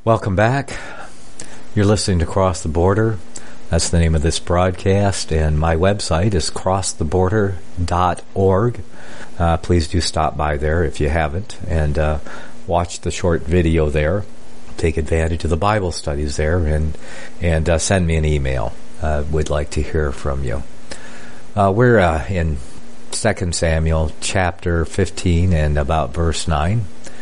Welcome back. You're listening to Cross the Border. That's the name of this broadcast, and my website is crosstheborder.org. Please do stop by there if you haven't, and watch the short video there. Take advantage of the Bible studies there, and send me an email. Would like to hear from you. We're in 2 Samuel chapter 15 and about verse 9.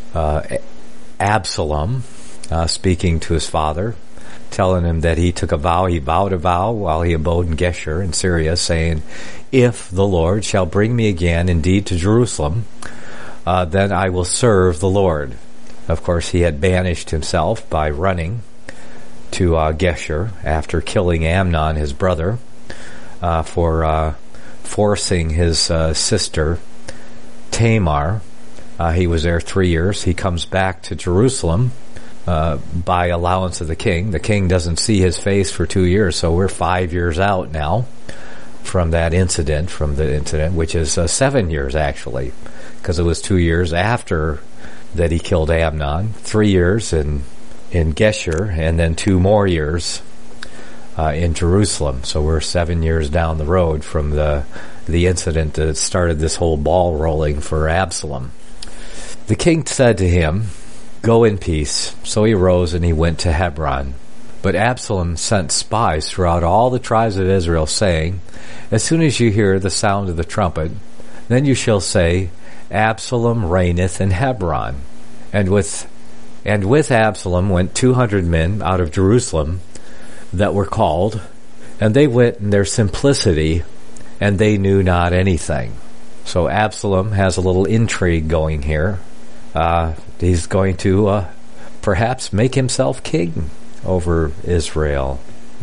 Absalom speaking to his father, telling him that he took a vow, he vowed a vow while he abode in Geshur in Syria, saying, "If the Lord shall bring me again indeed to Jerusalem, then I will serve the Lord." Of course, he had banished himself by running to Geshur after killing Amnon, his brother, for forcing his sister Tamar. He was there 3 years. He comes back to Jerusalem by allowance of the king. The king doesn't see his face for 2 years, so we're 5 years out now from the incident, which is 7 years actually, because it was 2 years after that he killed Amnon, 3 years in Geshur, and then 2 more years in Jerusalem. So we're 7 years down the road from the incident that started this whole ball rolling for Absalom. The king said to him, "Go in peace." So he rose and he went to Hebron. But Absalom sent spies throughout all the tribes of Israel, saying, "As soon as you hear the sound of the trumpet, then you shall say, Absalom reigneth in Hebron." And with Absalom went 200 men out of Jerusalem that were called, and they went in their simplicity, and they knew not anything. So Absalom has a little intrigue going here. He's going to perhaps make himself king over Israel.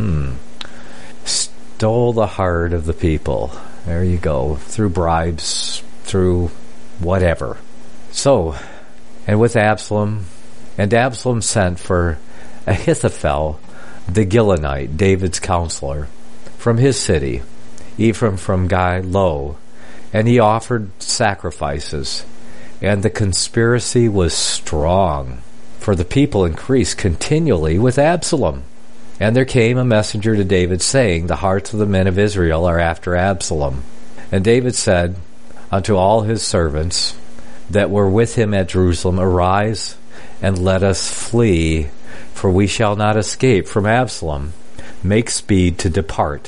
Stole the heart of the people. There you go. Through bribes, through whatever. So, and Absalom sent for Ahithophel, the Gilonite, David's counselor, from his city, Ephraim from Gilo, and he offered sacrifices. And the conspiracy was strong, for the people increased continually with Absalom. And there came a messenger to David, saying, "The hearts of the men of Israel are after Absalom." And David said unto all his servants that were with him at Jerusalem, "Arise, and let us flee, for we shall not escape from Absalom. Make speed to depart."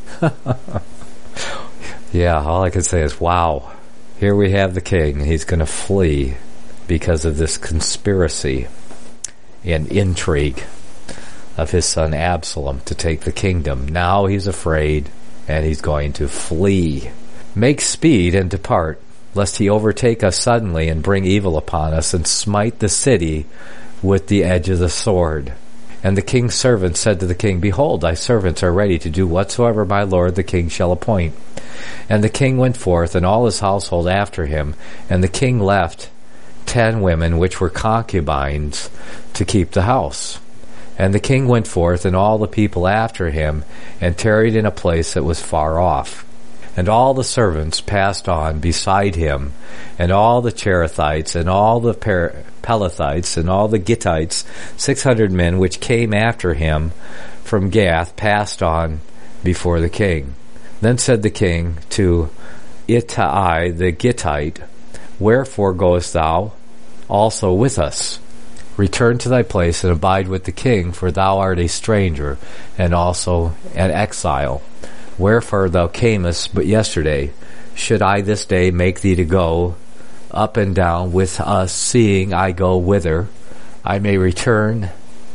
Yeah, all I can say is, wow. Here we have the king. He's going to flee because of this conspiracy and intrigue of his son Absalom to take the kingdom. Now he's afraid, and he's going to flee. "Make speed and depart, lest he overtake us suddenly and bring evil upon us, and smite the city with the edge of the sword." And the king's servants said to the king, "Behold, thy servants are ready to do whatsoever my lord the king shall appoint." And the king went forth, and all his household after him, and the king left 10 women which were concubines to keep the house. And the king went forth, and all the people after him, and tarried in a place that was far off. And all the servants passed on beside him, and all the Cherethites, and all the Pelethites, and all the Gittites, 600 men which came after him from Gath, passed on before the king. Then said the king to Ittai the Gittite, "Wherefore goest thou also with us? Return to thy place and abide with the king, for thou art a stranger, and also an exile. Wherefore thou camest but yesterday? Should I this day make thee to go up and down with us, seeing I go whither I may return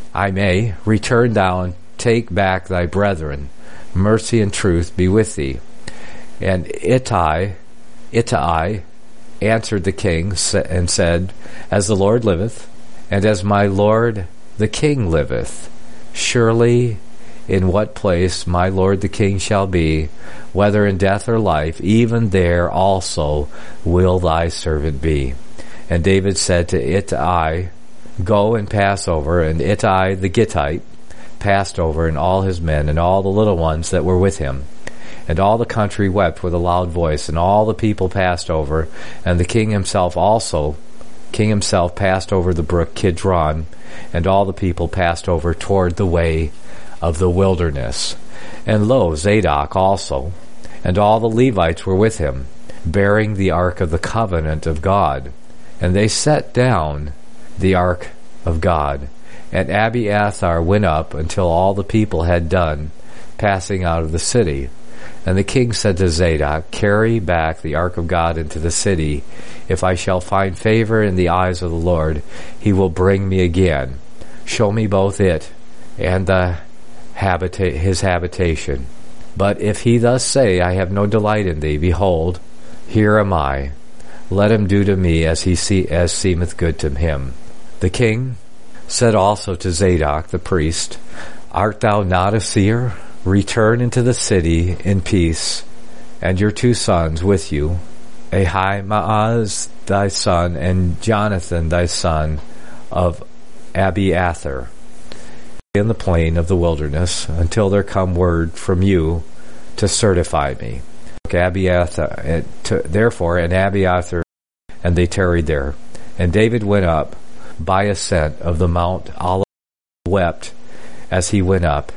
down, take back thy brethren. Mercy and truth be with thee." And Ittai answered the king and said, "As the Lord liveth, and as my lord the king liveth, surely in what place my lord the king shall be, whether in death or life, even there also will thy servant be." And David said to Ittai, "Go and pass over." And Ittai the Gittite passed over, and all his men, and all the little ones that were with him. And all the country wept with a loud voice, and all the people passed over, and the king himself also king himself passed over the brook Kidron, and all the people passed over toward the way of the wilderness. And lo, Zadok also, and all the Levites were with him, bearing the ark of the covenant of God. And they set down the ark of God. And Abiathar went up until all the people had done passing out of the city. And the king said to Zadok, carry back the ark of God into the city. If I shall find favor in the eyes of the Lord, he will bring me again. Show me both it and his habitation. But if he thus say, I have no delight in thee, behold, here am I. Let him do to me as seemeth good to him. The king said also to Zadok the priest, art thou not a seer? Return into the city in peace, and your 2 sons with you, Ahimaaz thy son, and Jonathan thy son of Abiathar, in the plain of the wilderness, until there come word from you to certify me. Therefore, and Abiathar, and they tarried there. And David went up by ascent of the Mount Olive, wept as he went up,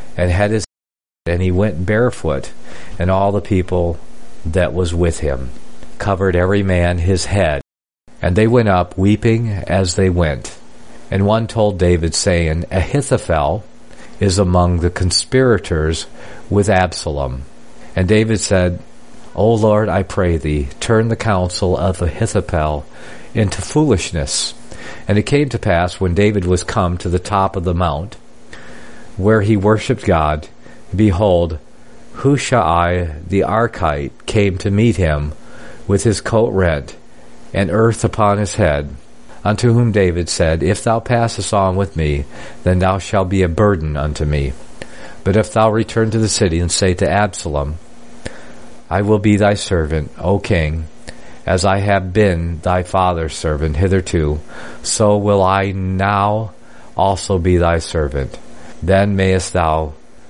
and he went barefoot, and all the people that was with him covered every man his head. And they went up weeping as they went. And one told David, saying, Ahithophel is among the conspirators with Absalom. And David said, O Lord, I pray thee, turn the counsel of Ahithophel into foolishness. And it came to pass, when David was come to the top of the mount, where he worshipped God, behold, Hushai the Archite came to meet him with his coat rent, and earth upon his head, unto whom David said, If thou passest on with me, then thou shalt be a burden unto me. But if thou return to the city, and say to Absalom, I will be thy servant, O king, as I have been thy father's servant hitherto, so will I now also be thy servant. Then mayest thou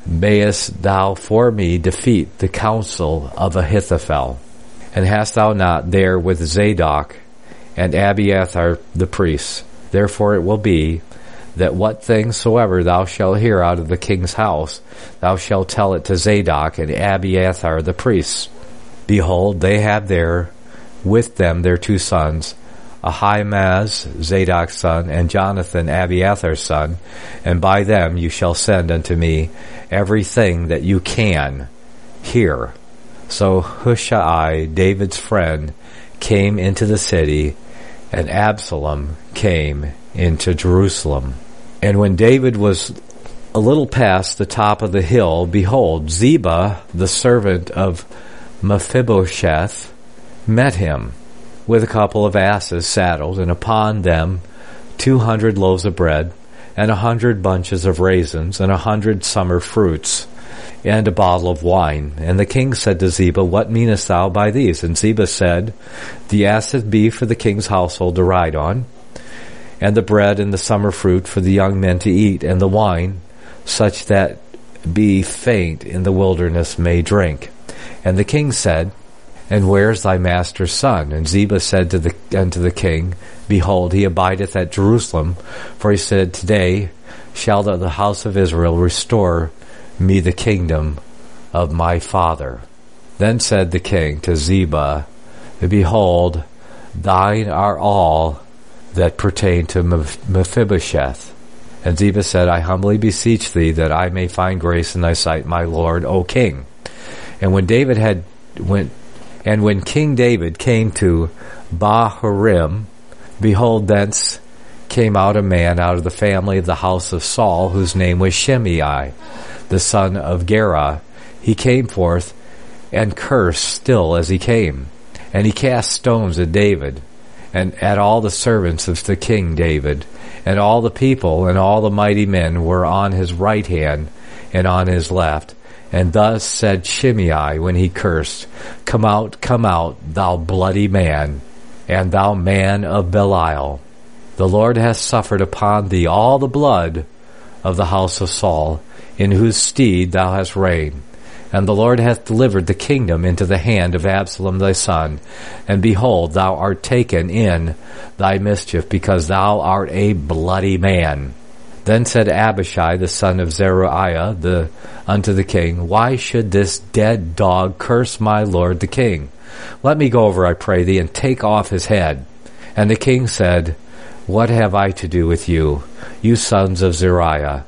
for me defeat the counsel of Ahithophel. And hast thou not there with Zadok and Abiathar the priests? Therefore it will be that what things soever thou shalt hear out of the king's house, thou shalt tell it to Zadok and Abiathar the priests. Behold, they have there with them their 2 sons, Ahimaaz, Zadok's son, and Jonathan, Abiathar's son, and by them you shall send unto me everything that you can hear. So Hushai, David's friend, came into the city, and Absalom came into Jerusalem. And when David was a little past the top of the hill, behold, Ziba, the servant of Mephibosheth, met him, with a couple of asses saddled, and upon them 200 loaves of bread, and 100 bunches of raisins, and 100 summer fruits, and a bottle of wine. And the king said to Ziba, What meanest thou by these? And Ziba said, The asses be for the king's household to ride on, and the bread and the summer fruit for the young men to eat, and the wine, such that be faint in the wilderness may drink. And the king said, And where is thy master's son? And Ziba said unto the king, Behold, he abideth at Jerusalem. For he said, Today shall the house of Israel restore me the kingdom of my father. Then said the king to Ziba, Behold, thine are all that pertain to Mephibosheth. And Ziba said, I humbly beseech thee that I may find grace in thy sight, my lord, O king. And when King David came to Bahurim, behold, thence came out a man out of the family of the house of Saul, whose name was Shimei, the son of Gera. He came forth and cursed still as he came. And he cast stones at David, and at all the servants of the king David. And all the people and all the mighty men were on his right hand and on his left. And thus said Shimei when he cursed, Come out, thou bloody man, and thou man of Belial. The Lord hath suffered upon thee all the blood of the house of Saul, in whose stead thou hast reigned. And the Lord hath delivered the kingdom into the hand of Absalom thy son. And behold, thou art taken in thy mischief, because thou art a bloody man. Then said Abishai the son of Zeruiah unto the king, Why should this dead dog curse my lord the king? Let me go over, I pray thee, and take off his head. And the king said, What have I to do with you, you sons of Zeruiah?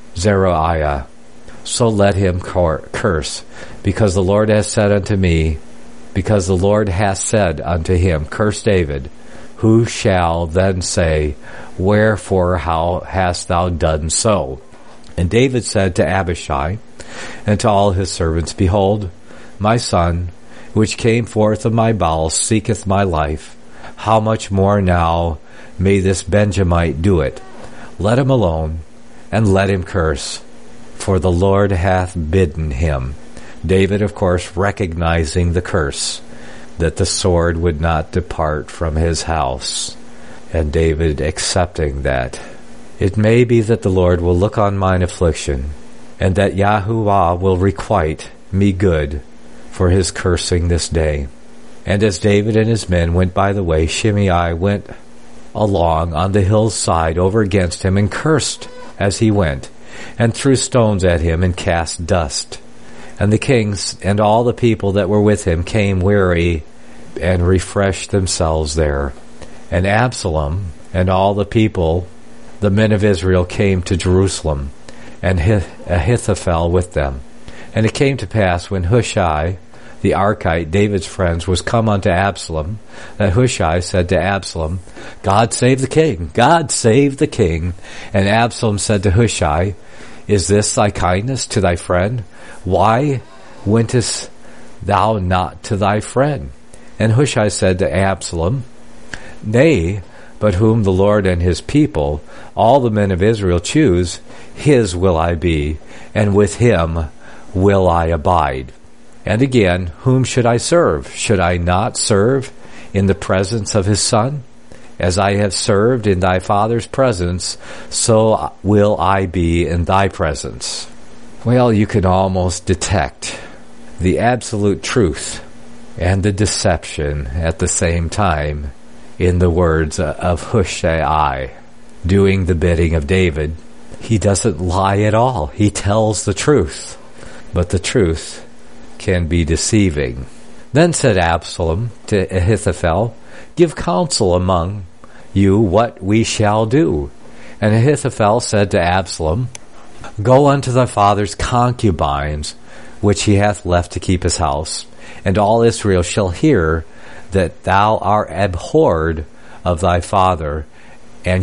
So let him curse, because the Lord hath said unto me, because the Lord hath said unto him, Curse David. Who shall then say, Wherefore how hast thou done so? And David said to Abishai and to all his servants, Behold, my son, which came forth of my bowels, seeketh my life. How much more now may this Benjamite do it? Let him alone, and let him curse, for the Lord hath bidden him. David, of course, recognizing the curse, that the sword would not depart from his house, and David accepting that. It may be that the Lord will look on mine affliction, and that Yahuwah will requite me good for his cursing this day. And as David and his men went by the way, Shimei went along on the hill's side over against him, and cursed as he went, and threw stones at him, and cast dust. And the kings and all the people that were with him came weary, and refreshed themselves there. And Absalom and all the people, the men of Israel, came to Jerusalem, and Ahithophel with them. And it came to pass, when Hushai the Archite, David's friends, was come unto Absalom, that Hushai said to Absalom, God save the king! God save the king! And Absalom said to Hushai, Is this thy kindness to thy friend? Why wentest thou not to thy friend? And Hushai said to Absalom, Nay, but whom the Lord and his people, all the men of Israel, choose, his will I be, and with him will I abide. And again, whom should I serve? Should I not serve in the presence of his son? As I have served in thy father's presence, so will I be in thy presence. Well, you can almost detect the absolute truth and the deception at the same time in the words of Hushai doing the bidding of David. He doesn't lie at all. He tells the truth. But the truth can be deceiving. Then said Absalom to Ahithophel, Give counsel among you what we shall do. And Ahithophel said to Absalom, Go unto thy father's concubines, which he hath left to keep his house, and all Israel shall hear that thou art abhorred of thy father, and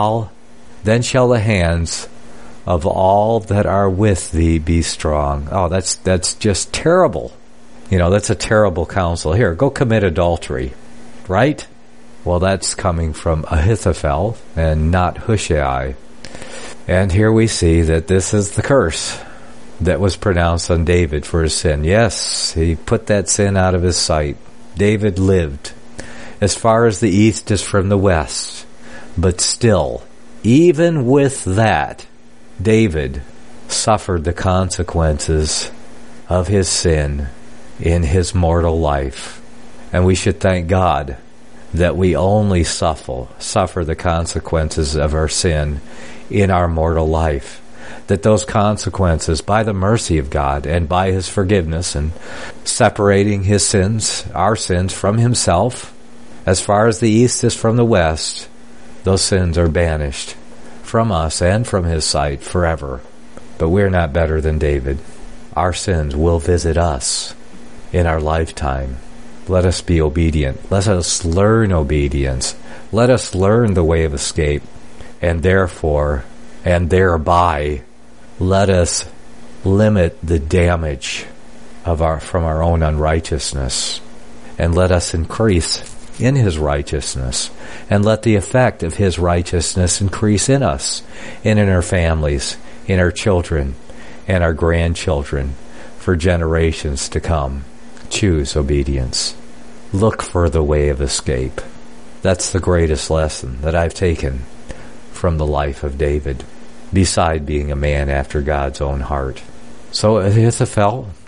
then shall the hands of all that are with thee be strong. Oh, that's just terrible. That's a terrible counsel. Here, go commit adultery. Right? Well, that's coming from Ahithophel and not Hushai. And here we see that this is the curse that was pronounced on David for his sin. Yes, he put that sin out of his sight. David lived as far as the east is from the west. But still, even with that, David suffered the consequences of his sin in his mortal life. And we should thank God that we only suffer the consequences of our sin in our mortal life. That those consequences, by the mercy of God and by his forgiveness and separating his sins, our sins, from himself, as far as the east is from the west, those sins are banished from us and from his sight forever. But we're not better than David. Our sins will visit us in our lifetime. Let us be obedient. Let us learn obedience. Let us learn the way of escape. And therefore, and thereby, let us limit the damage from our own unrighteousness. And let us increase in his righteousness. And let the effect of his righteousness increase in us, and in our families, in our children, and our grandchildren, for generations to come. Choose obedience. Look for the way of escape. That's the greatest lesson that I've taken from the life of David, beside being a man after God's own heart. So Ahithophel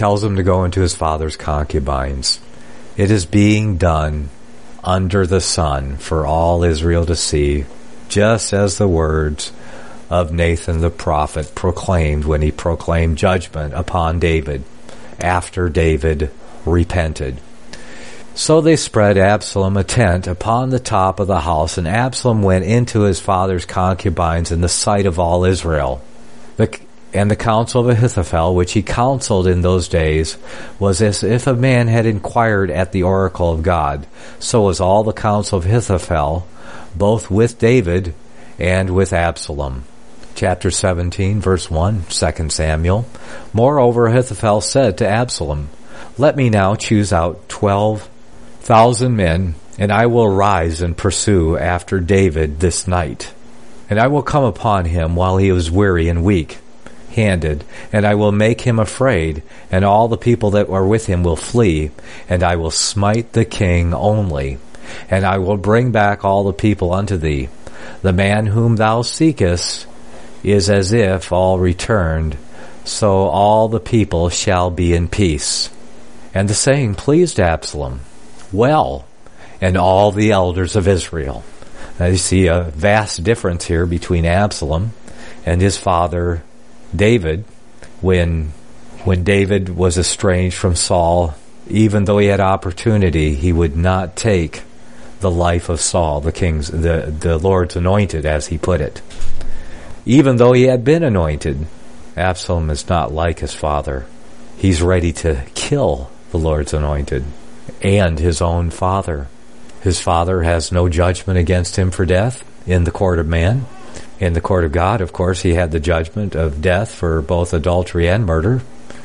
tells him to go into his father's concubines. It is being done under the sun for all Israel to see, just as the words of Nathan the prophet proclaimed when he proclaimed judgment upon David after David repented. So they spread Absalom a tent upon the top of the house, and Absalom went into his father's concubines in the sight of all Israel. And the counsel of Ahithophel, which he counseled in those days, was as if a man had inquired at the oracle of God. So was all the counsel of Ahithophel, both with David and with Absalom. Chapter 17, verse 1, 2 Samuel. Moreover, Ahithophel said to Absalom, "Let me now choose out 12,000 men, and I will rise and pursue after David this night. And I will come upon him while he is weary and weak-handed, and I will make him afraid, and all the people that are with him will flee, and I will smite the king only, and I will bring back all the people unto thee. The man whom thou seekest is as if all returned, so all the people shall be in peace." And the saying pleased Absalom well, and all the elders of Israel. Now you see a vast difference here between Absalom and his father David. When David was estranged from Saul, even though he had opportunity, he would not take the life of Saul, the Lord's anointed, as he put it. Even though he had been anointed, Absalom is not like his father. He's ready to kill the Lord's anointed and his own father. His father has no judgment against him for death in the court of man. In the court of God, of course, he had the judgment of death for both adultery and murder.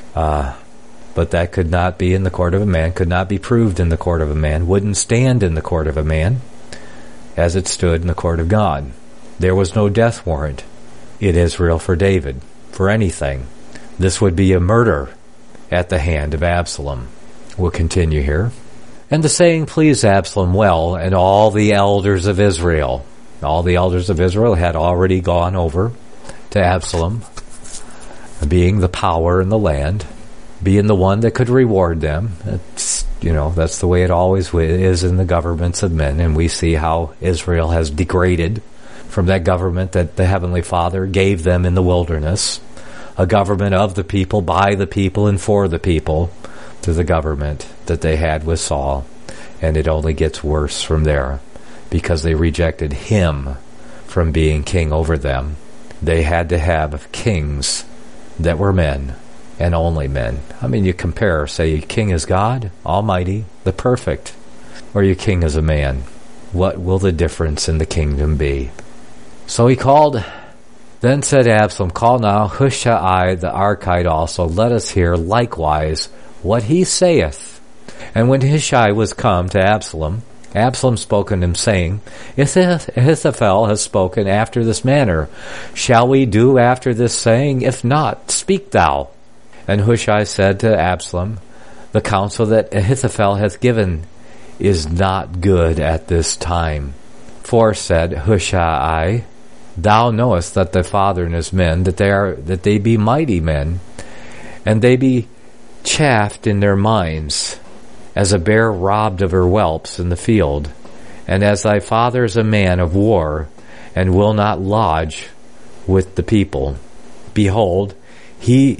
But that could not be in the court of a man, could not be proved in the court of a man, wouldn't stand in the court of a man as it stood in the court of God. There was no death warrant in Israel for David, for anything. This would be a murder at the hand of Absalom. We'll continue here. And the saying pleased Absalom well, and all the elders of Israel. All the elders of Israel had already gone over to Absalom, being the power in the land, being the one that could reward them. That's the way it always is in the governments of men, and we see how Israel has degraded from that government that the Heavenly Father gave them in the wilderness, a government of the people, by the people, and for the people, to the government that they had with Saul. And it only gets worse from there, because they rejected him from being king over them. They had to have kings that were men, and only men. I mean, you compare, say, your king is God, Almighty, the perfect, or your king is a man. What will the difference in the kingdom be? So he called, then said Absalom, "Call now Hushai the Archite also, let us hear likewise what he saith." And when Hushai was come to Absalom, Absalom spoke unto him, saying, Ahithophel has spoken after this manner. Shall we do after this saying? If not, speak thou. And Hushai said to Absalom, The counsel that Ahithophel hath given is not good at this time. For, said Hushai, thou knowest that thy father and his men, that they be mighty men, and they be chaffed in their minds, as a bear robbed of her whelps in the field, and as thy father is a man of war, and will not lodge with the people. Behold, he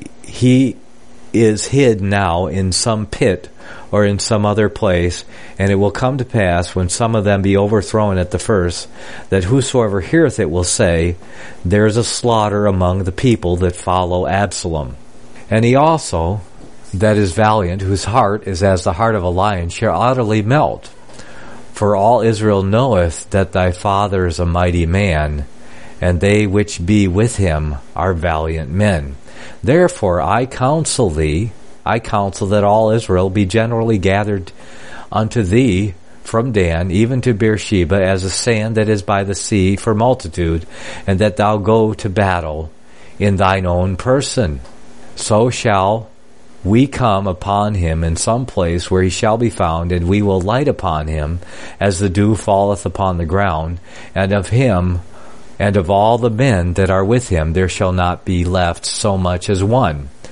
is hid now in some pit, or in some other place, and it will come to pass, when some of them be overthrown at the first, that whosoever heareth it will say, There is a slaughter among the people that follow Absalom. And he also, that is valiant, whose heart is as the heart of a lion, shall utterly melt. For all Israel knoweth that thy father is a mighty man, and they which be with him are valiant men. Therefore I counsel that all Israel be generally gathered unto thee from Dan, even to Beersheba, as a sand that is by the sea for multitude, and that thou go to battle in thine own person. So shall we come upon him in some place where he shall be found, and we will light upon him as the dew falleth upon the ground, and of him and of all the men that are with him there shall not be left so much as one.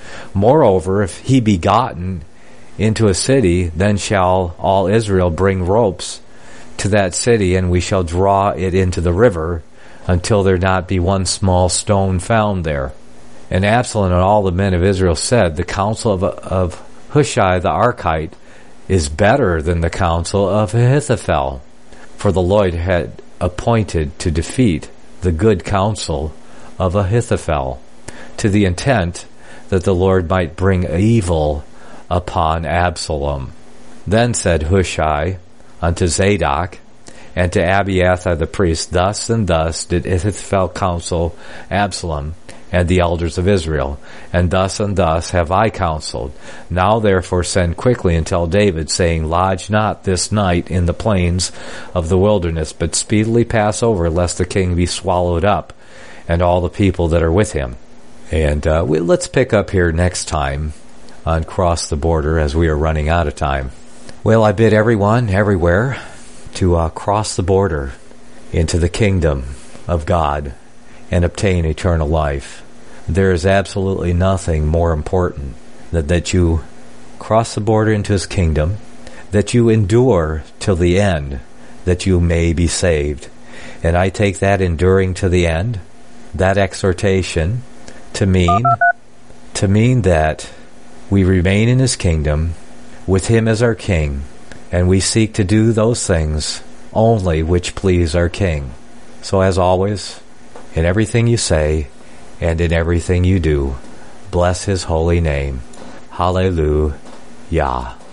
Moreover, if he be gotten into a city, then shall all Israel bring ropes to that city, and we shall draw it into the river, until there not be one small stone found there. And Absalom and all the men of Israel said, the counsel of Hushai the Archite is better than the counsel of Ahithophel. For the Lord had appointed to defeat the good counsel of Ahithophel, to the intent that the Lord might bring evil upon Absalom. Then said Hushai unto Zadok and to Abiathar the priest, thus and thus did Ahithophel counsel Absalom and the elders of Israel, and thus have I counseled. Now therefore send quickly and tell David, saying, lodge not this night in the plains of the wilderness, but speedily pass over, lest the king be swallowed up, and all the people that are with him. And let's pick up here next time on Cross the Border, as we are running out of time. Well, I bid everyone, everywhere, to cross the border into the kingdom of God and obtain eternal life. There is absolutely nothing more important than that you cross the border into his kingdom, that you endure till the end, that you may be saved. And I take that enduring to the end, that exhortation, to mean that we remain in his kingdom with him as our king, and we seek to do those things only which please our king. So as always, in everything you say and in everything you do, bless his holy name. Hallelujah.